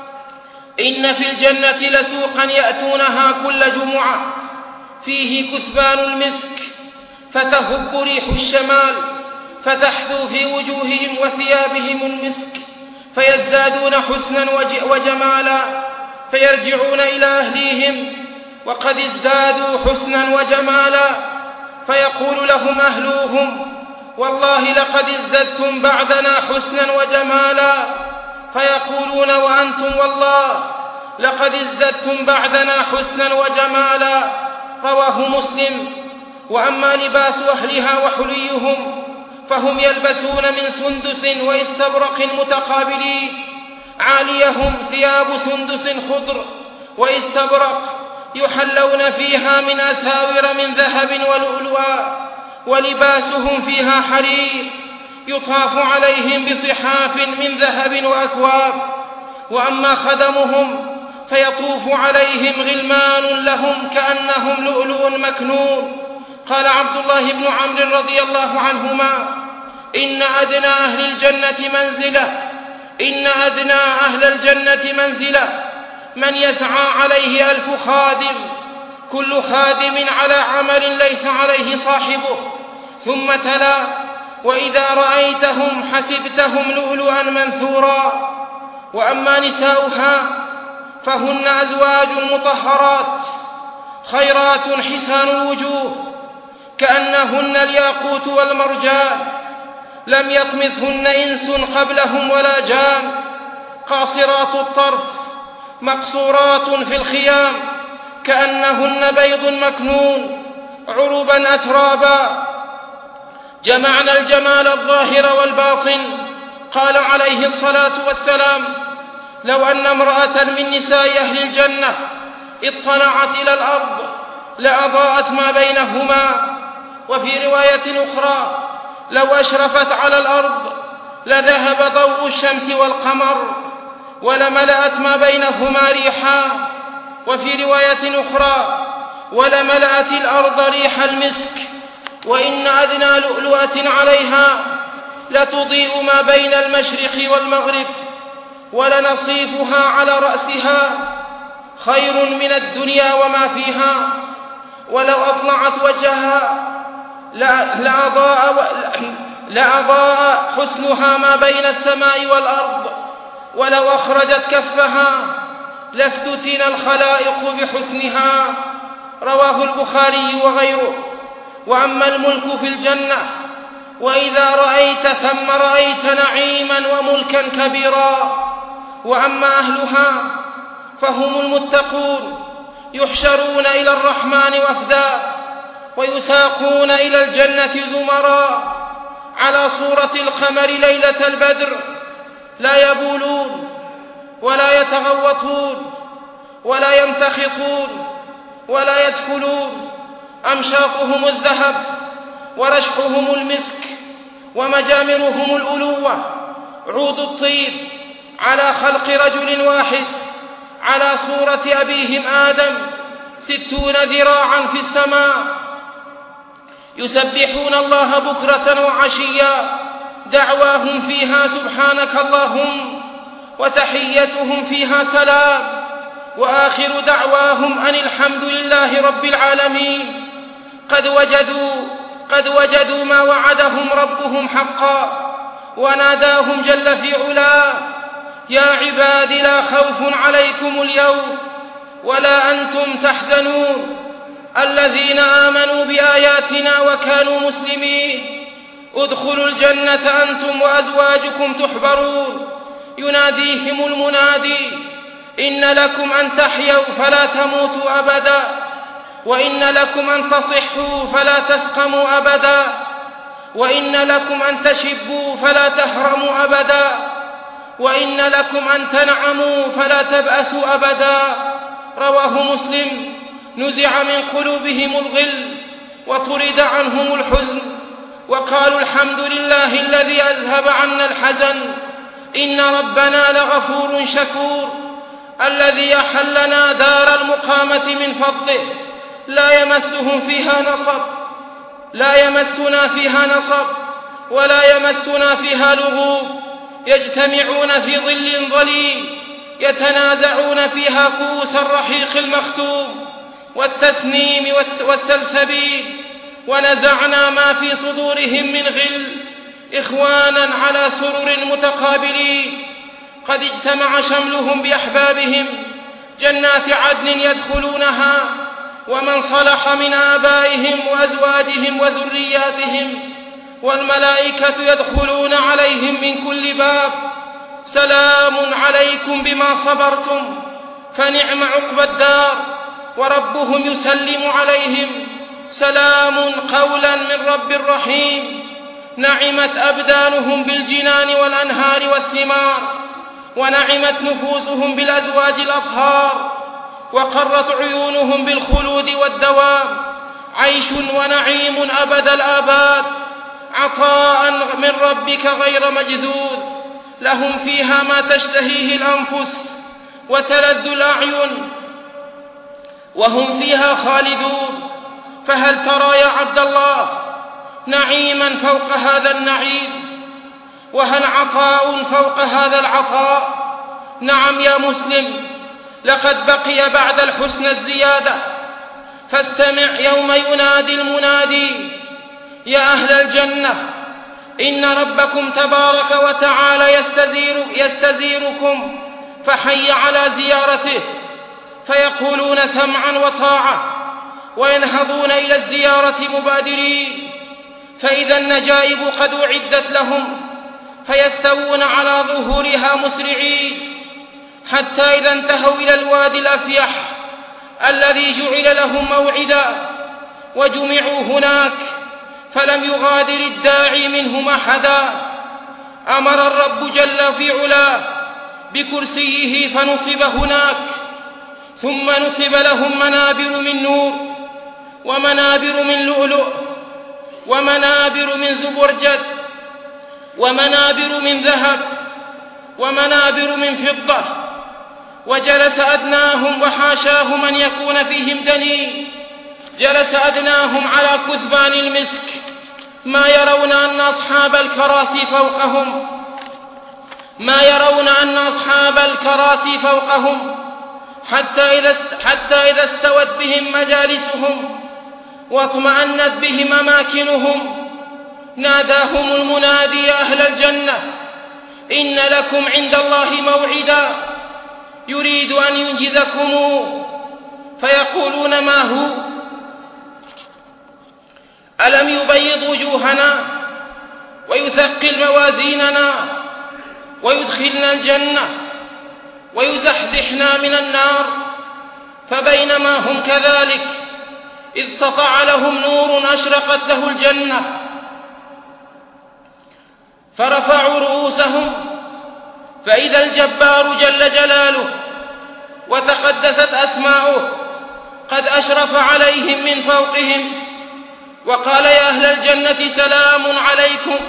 إن في الجنة لسوقا يأتونها كل جمعة فيه كثبان المسك فتهب ريح الشمال فتحثو في وجوههم وثيابهم المسك فيزدادون حسنا وجمالا فيرجعون إلى أهليهم وقد ازدادوا حسنا وجمالا فيقول لهم أهلوهم: والله لقد ازددتم بعدنا حسنا وجمالا. فيقولون: وأنتم والله لقد ازددتم بعدنا حسنا وجمالا. رواه مسلم. وأما لباس أهلها وحليهم فهم يلبسون من سندس واستبرق متقابلين عاليهم ثياب سندس خضر واستبرق يحلون فيها من أساور من ذهب ولؤلؤا ولباسهم فيها حرير يطاف عليهم بصحاف من ذهب وأكواب. وأما خدمهم فيطوف عليهم غلمان لهم كأنهم لؤلؤ مكنون. قال عبد الله بن عمرو رضي الله عنهما: إن أدنى أهل الجنة منزلة من يسعى عليه 1000 خادم كل خادم على عمل ليس عليه صاحبه. ثم تلا: وإذا رأيتهم حسبتهم لؤلؤا منثورا. وأما نساؤها فهن أزواج مطهرات خيرات حسان الوجوه كأنهن الياقوت والمرجان لم يطمثهن إنس قبلهم ولا جان قاصرات الطرف مقصورات في الخيام كأنهن بيض مكنون عربا أترابا جمعنا الجمال الظاهر والباطن. قال عليه الصلاة والسلام: لو أن امرأة من نساء أهل الجنة اطلعت إلى الأرض لأضاءت ما بينهما. وفي رواية أخرى: لو أشرفت على الأرض لذهب ضوء الشمس والقمر ولملأت ما بينهما ريحا. وفي رواية أخرى: ولملأت الأرض ريح المسك. وإن أدنى لؤلؤة عليها لتضيء ما بين المشرق والمغرب ولنصيفها على رأسها خير من الدنيا وما فيها. ولو أطلعت وجهها لأضاء حسنها ما بين السماء والأرض. ولو أخرجت كفها لافتتن الخلائق بحسنها. رواه البخاري وغيره. وأما الملك في الجنة وإذا رأيت ثم رأيت نعيما وملكا كبيرا. وأما أهلها فهم المتقون يحشرون إلى الرحمن وفدا ويساقون إلى الجنة زمرا على صورة القمر ليلة البدر لا يبولون ولا يتغوطون ولا يمتخطون ولا يدخلون. أمشاطهم الذهب ورشحهم المسك ومجامرهم الألوة عود الطيب على خلق رجل واحد على صورة أبيهم آدم 60 ذراعا في السماء يسبحون الله بكرة وعشيا دعواهم فيها سبحانك اللهم وتحيتهم فيها سلام وآخر دعواهم أن الحمد لله رب العالمين. قد وجدوا قد وجدوا ما وعدهم ربهم حقا، وناداهم جل في علاه: يا عباد لا خوف عليكم اليوم ولا أنتم تحزنون الذين آمنوا بآياتنا وكانوا مسلمين ادخلوا الجنة أنتم وأزواجكم تحبرون. يناديهم المنادي: إن لكم أن تحيوا فلا تموتوا أبدا، وإن لكم أن تصحوا فلا تسقموا أبدا، وإن لكم أن تشبوا فلا تهرموا أبدا، وإن لكم أن تنعموا فلا تبأسوا أبدا. رواه مسلم. نزع من قلوبهم الغل وطرد عنهم الحزن، وقالوا: الحمد لله الذي أذهب عنا الحزن، إن ربنا لغفور شكور، الذي أحلنا دار المقامة من فضله، لا يمسنا فيها نصب ولا يمسنا فيها لغوب، يجتمعون في ظل ظليل يتنازعون فيها كؤوس الرحيق المختوم والتسنيم والسلسبيل، ونزعنا ما في صدورهم من غل إخوانا على سرر متقابلين، قد اجتمع شملهم بأحبابهم، جنات عدن يدخلونها، ومن صلح من آبائهم وأزواجهم وذرياتهم، والملائكة يدخلون عليهم من كل باب. سلام عليكم بما صبرتم فنعم عقبى الدار، وربهم يسلم عليهم: سلام قولا من رب رحيم. نعمت أبدانهم بالجنان والأنهار والثمار، ونعمت نفوسهم بالأزواج الأطهار، وقرت عيونهم بالخلود والدوام، عيش ونعيم أبد الآباد، عطاء من ربك غير مجذوذ، لهم فيها ما تشتهيه الأنفس وتلذ الأعين، وهم فيها خالدون. فهل ترى يا عبد الله نعيما فوق هذا النعيم؟ وهل عطاء فوق هذا العطاء؟ نعم يا مسلم، لقد بقي بعد الحسن الزيادة. فاستمع يوم ينادي المنادي: يا أهل الجنة، إن ربكم تبارك وتعالى يستزيركم، فحي على زيارته. فيقولون: سمعا وطاعة، وينهضون إلى الزيارة مبادرين، فإذا النجائب قد أعدت لهم، فيستوون على ظهورها مسرعين، حتى إذا انتهوا إلى الوادي الأفيح الذي جعل لهم موعدا، وجمعوا هناك، فلم يغادر الداعي منهم أحدا. أمر الرب جل في علاه بكرسيه فنصب هناك، ثم نصب لهم منابر من نور، ومنابر من لؤلؤ، ومنابر من زبرجد، ومنابر من ذهب، ومنابر من فضة. وجلس أدناهم، وحاشاه من يكون فيهم دنيء، جلس أدناهم على كثبان المسك، ما يرون أن أصحاب الكراسي فوقهم، حتى إذا استوت بهم مجالسهم واطمأنت بهم أماكنهم، ناداهم المنادي: يا أهل الجنة، إن لكم عند الله موعدا يريد أن ينجزكم. فيقولون: ما هو؟ ألم يبيض وجوهنا ويثقل موازيننا ويدخلنا الجنة ويزحزحنا من النار؟ فبينما هم كذلك إذ سطع لهم نور أشرقت له الجنة، فرفعوا رؤوسهم فإذا الجبار جل جلاله وتقدست أسماؤه قد أشرف عليهم من فوقهم، وقال: يا أهل الجنة سلام عليكم.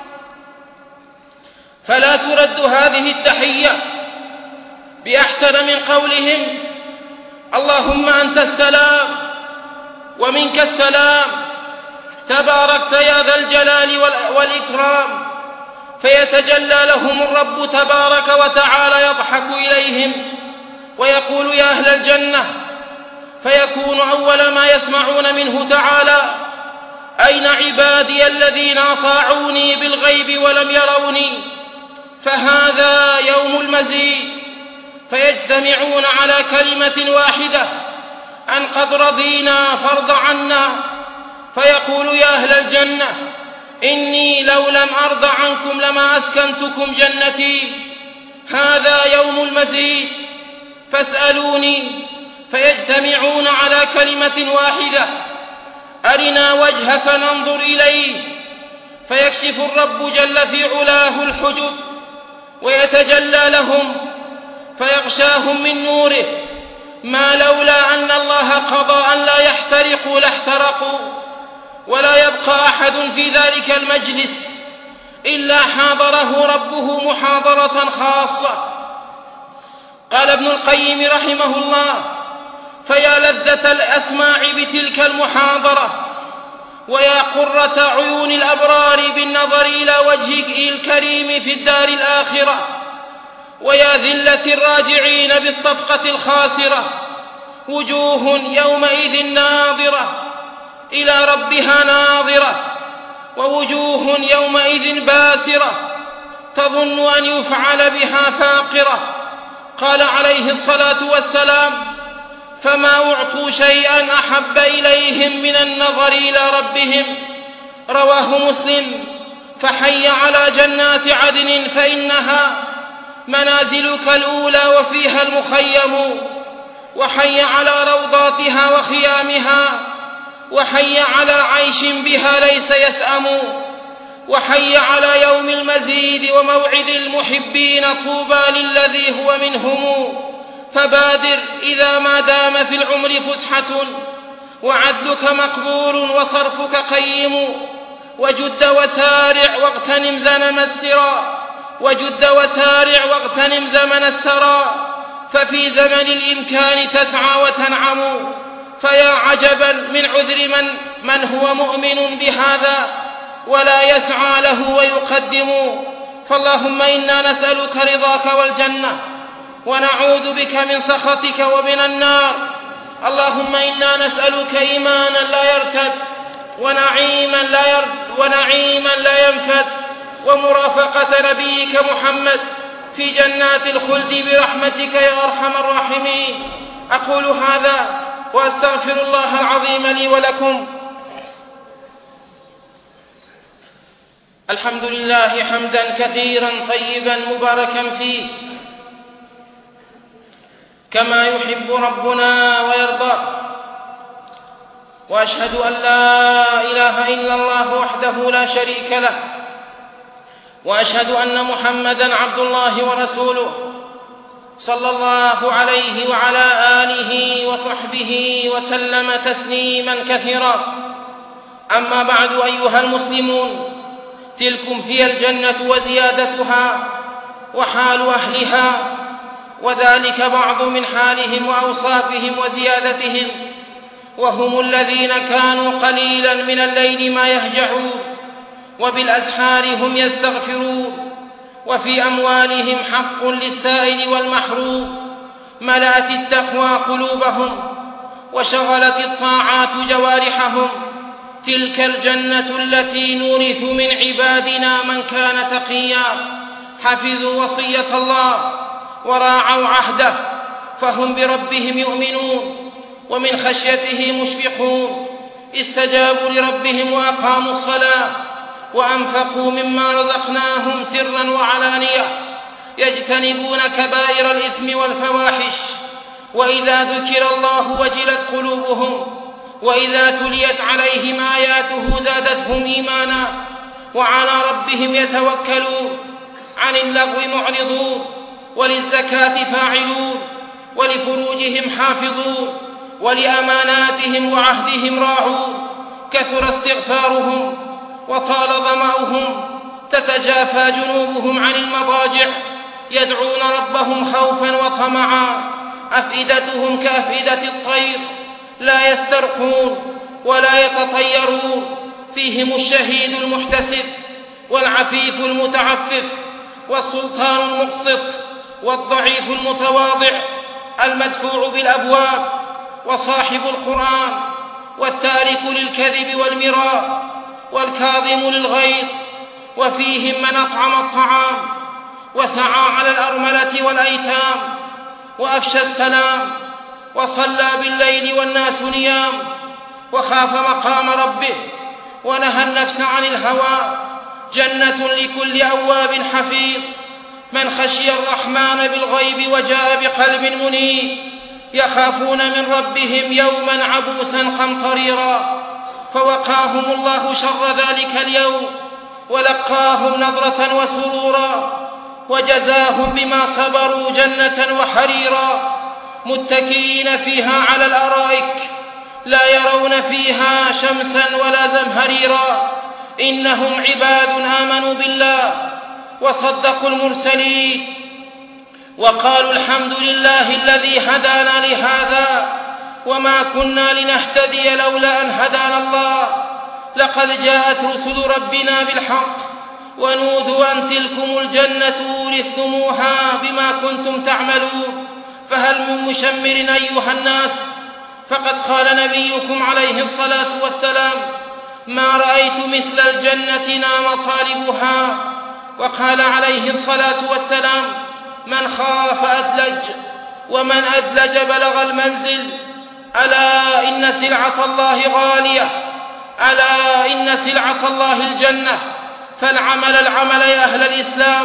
فلا ترد هذه التحية بأحسن من قولهم: اللهم أنت السلام ومنك السلام، تباركت يا ذا الجلال والإكرام. فيتجلى لهم الرب تبارك وتعالى يضحك إليهم ويقول: يا أهل الجنة، فيكون أول ما يسمعون منه تعالى: أين عبادي الذين أطاعوني بالغيب ولم يروني؟ فهذا يوم المزيد، فيجتمعون على كلمة واحدة أن قد رضينا فارض عنا، فيقول يا أهل الجنة إني لو لم أرض عنكم لما أسكنتكم جنتي. هذا يوم المزيد، فاسألوني، فيجتمعون على كلمة واحدة أرنا وجهك ننظر إليه، فيكشف الرب جل في علاه الحجب ويتجلى لهم فيغشاهم من نوره، ما لولا أن الله قضى أن لا يحترقوا لاحترقوا، ولا يبقى أحد في ذلك المجلس إلا حاضره ربه محاضرة خاصة. قال ابن القيم رحمه الله: فيا لذة الأسماع بتلك المحاضرة، ويا قرة عيون الأبرار بالنظر إلى وجهك الكريم في الدار الآخرة، ويا ذلة الراجعين بالصفقة الخاسرة، وجوه يومئذ ناظرة إلى ربها ناظرة، ووجوه يومئذ باسرة تظن أن يفعل بها فاقرة. قال عليه الصلاة والسلام: فما أعطوا شيئا أحب إليهم من النظر إلى ربهم. رواه مسلم. فحي على جنات عدن فإنها منازلك الأولى وفيها المخيم، وحي على روضاتها وخيامها، وحي على عيش بها ليس يسأم، وحي على يوم المزيد وموعد المحبين، طوبى للذي هو منهم. فبادر إذا ما دام في العمر فسحة، وعدلك مقبول وصرفك قيم، وجد وسارع واغتنم زمن السرى، وجد وسارع واغتنم زمن السرى، ففي زمن الإمكان تسعى وتنعم. فيا عجبا من عذر من هو مؤمن بهذا ولا يسعى له ويقدم. فاللهم إنا نسألك رضاك والجنة، ونعوذ بك من سخطك ومن النار. اللهم إنا نسألك إيمانا لا يرتد، ونعيما لا ينفد، ومرافقة نبيك محمد في جنات الخلد برحمتك يا أرحم الراحمين. أقول هذا وأستغفر الله العظيم لي ولكم. الحمد لله حمدا كثيرا طيبا مباركا فيه كما يحب ربنا ويرضى، وأشهد أن لا إله إلا الله وحده لا شريك له، وأشهد أن محمدا عبد الله ورسوله صلى الله عليه وعلى آله وصحبه وسلم تسليما كثيرا. أما بعد أيها المسلمون، تلكم هي الجنة وزيادتها وحال أهلها، وذلك بعض من حالهم وأوصافهم وزيادتهم، وهم الذين كانوا قليلا من الليل ما يهجعون، وبالأسحار هم يستغفرون، وفي أموالهم حق للسائل والمحروم، ملأت التقوى قلوبهم، وشغلت الطاعات جوارحهم. تلك الجنة التي نورث من عبادنا من كان تقيا، حفظوا وصية الله وراعوا عهده، فهم بربهم يؤمنون ومن خشيته مشفقون، استجابوا لربهم وأقاموا الصلاة وأنفقوا مما رزقناهم سرا وعلانية، يجتنبون كبائر الإثم والفواحش، وإذا ذكر الله وجلت قلوبهم، وإذا تليت عليهم آياته زادتهم إيمانا، وعلى ربهم يتوكلون، عن اللغو معرضون، وللزكاة فاعلون، ولفروجهم حافظون، ولأماناتهم وعهدهم راعون، كثر استغفارهم وطال ظمأهم، تتجافى جنوبهم عن المضاجع، يدعون ربهم خوفا وطمعا، أفئدتهم كأفئدة الطير، لا يسترقون ولا يتطيرون، فيهم الشهيد المحتسب والعفيف المتعفف، والسلطان المقسط والضعيف المتواضع، المدفوع بالأبواب، وصاحب القرآن والتارك للكذب والمراء والكاظم للغيظ، وفيهم من أطعم الطعام وسعى على الأرملة والأيتام وأفشى السلام وصلى بالليل والناس نيام، وخاف مقام ربه ونهى النفس عن الهوى. جنة لكل أواب حفيظ، من خشي الرحمن بالغيب وجاء بقلب منيب، يخافون من ربهم يوما عبوسا قمطريرا، فوقاهم الله شر ذلك اليوم ولقاهم نضرة وسرورا، وجزاهم بما صبروا جنة وحريرا، متكئين فيها على الأرائك لا يرون فيها شمسا ولا زمهريرا، إنهم عباد آمنوا بالله وصدقوا المرسلين وقالوا الحمد لله الذي هدانا لهذا وما كنا لنهتدي لولا أن هدانا الله، لقد جاءت رسل ربنا بالحق ونودوا أن تلكم الجنة أورثتموها بما كنتم تعملون، فهل من مشمر أيها الناس؟ فقد قال نبيكم عليه الصلاة والسلام: ما رأيت مثل الجنة نام طالبها. وقال عليه الصلاة والسلام: من خاف أدلج، ومن أدلج بلغ المنزل. ألا إن سلعة الله غالية، ألا إن سلعة الله الجنة، فالعمل العمل يا أهل الإسلام،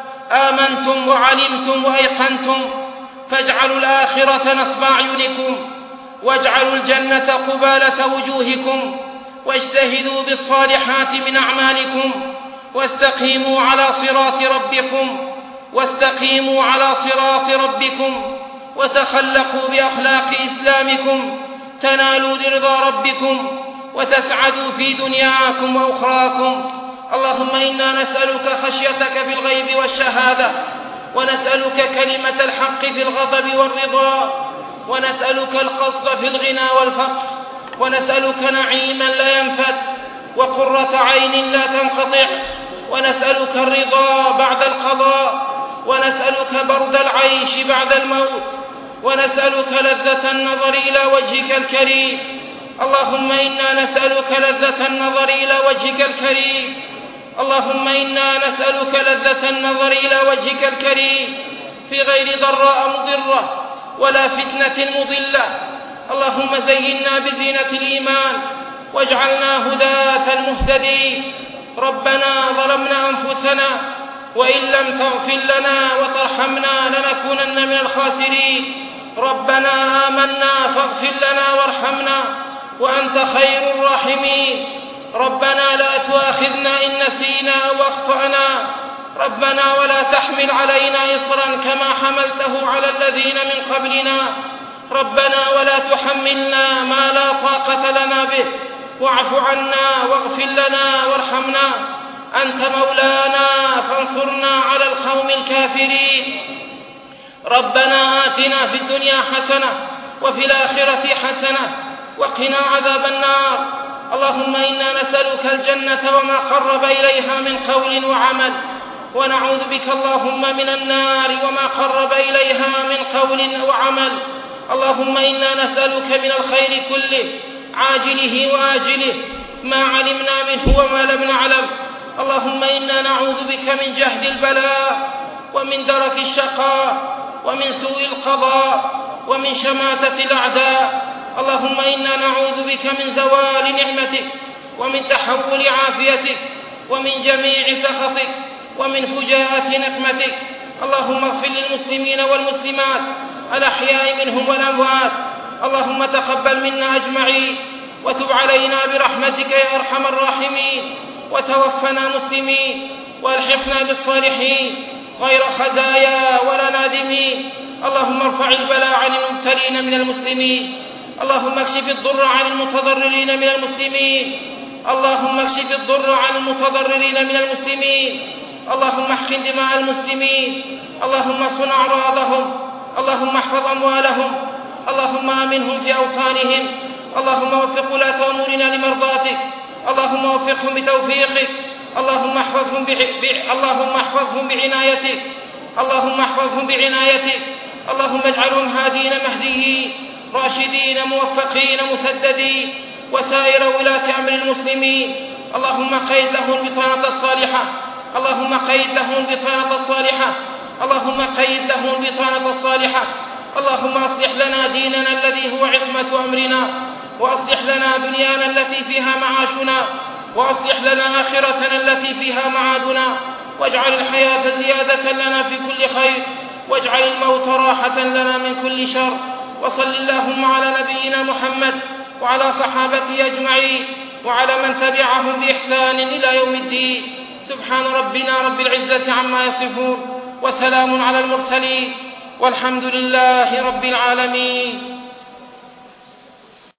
آمنتم وعلمتم وأيقنتم، فاجعلوا الآخرة نصب أعينكم، واجعلوا الجنة قبالة وجوهكم، واجتهدوا بالصالحات من أعمالكم، واستقيموا على صراط ربكم، واستقيموا على صراط ربكم، وتخلقوا بأخلاق إسلامكم، تنالوا رضا ربكم، وتسعدوا في دنياكم وأخراكم. اللهم إنا نسألك خشيتك في الغيب والشهادة، ونسألك كلمة الحق في الغضب والرضا، ونسألك القصد في الغنى والفقر، ونسألك نعيما لا ينفد وقرة عين لا تنقطع، ونسألك الرضا بعد القضاء، ونسألك برد العيش بعد الموت، ونسألك لذة النظر إلى وجهك الكريم. اللهم إنا نسألك لذة النظر إلى وجهك الكريم، اللهم إنا نسألك لذة النظر إلى وجهك الكريم في غير ضراء مضرة ولا فتنة مضلة. اللهم زينا بزينة الإيمان واجعلنا هداة مهتدين. ربنا ظلمنا أنفسنا وإن لم تغفر لنا وترحمنا لنكونن من الخاسرين. ربنا آمنا فاغفر لنا وارحمنا وأنت خير الراحمين. ربنا لا تؤاخذنا إن نسينا أو أخطأنا. ربنا ولا تحمل علينا إصرا كما حملته على الذين من قبلنا. ربنا ولا تحملنا ما لا طاقة لنا به، واعف عنا واغفر لنا وارحمنا، أنت مولانا فانصرنا على القوم الكافرين. ربنا آتنا في الدنيا حسنة وفي الآخرة حسنة وقنا عذاب النار. اللهم إنا نسألك الجنة وما قرب إليها من قول وعمل، ونعوذ بك اللهم من النار وما قرب إليها من قول وعمل. اللهم إنا نسألك من الخير كله عاجله وآجله ما علمنا منه وما لم نعلم. اللهم إنا نعوذ بك من جهد البلاء ومن درك الشقاء ومن سوء القضاء ومن شماتة الأعداء. اللهم إنا نعوذ بك من زوال نعمتك ومن تحول عافيتك ومن جميع سخطك ومن فجاءة نقمتك. اللهم اغفر للمسلمين والمسلمات الأحياء منهم والأموات. اللهم تقبل منا أجمعين وتب علينا برحمتك يا أرحم الراحمين، وتوفنا مسلمين والحقنا بالصالحين غير خزايا ولا نادمين. اللهم ارفع البلاء عن المبتلين من المسلمين. اللهم اكشف الضر عن المتضررين من المسلمين. اللهم اكشف الضر عن المتضررين من المسلمين. اللهم احقن دماء المسلمين. اللهم صن أعراضهم. اللهم احفظ أموالهم. اللهم آمنهم في أوطانهم. اللهم وفق ولاة أمورنا لمرضاتك. اللهم وفقهم بتوفيقك. اللهم احفظهم بعنايتك. اللهم احفظهم بعنايتك. اللهم اجعلهم هادين مهديين راشدين موفقين مسددين. وسائر ولاة أمر المسلمين. اللهم قيد لهم البطانة الصالحة، اللهم قيد لهم البطانة الصالحة، اللهم قيد لهم البطانة الصالحة. اللهم أصلح لنا ديننا الذي هو عصمة أمرنا، وأصلح لنا دنيانا التي فيها معاشنا، وأصلح لنا آخرتنا التي فيها معادنا، واجعل الحياة زيادة لنا في كل خير، واجعل الموت راحة لنا من كل شر. وصل اللهم على نبينا محمد وعلى صحابته أجمعين وعلى من تبعهم بإحسان إلى يوم الدين. سبحان ربنا رب العزة عما يصفون، وسلام على المرسلين، والحمد لله رب العالمين.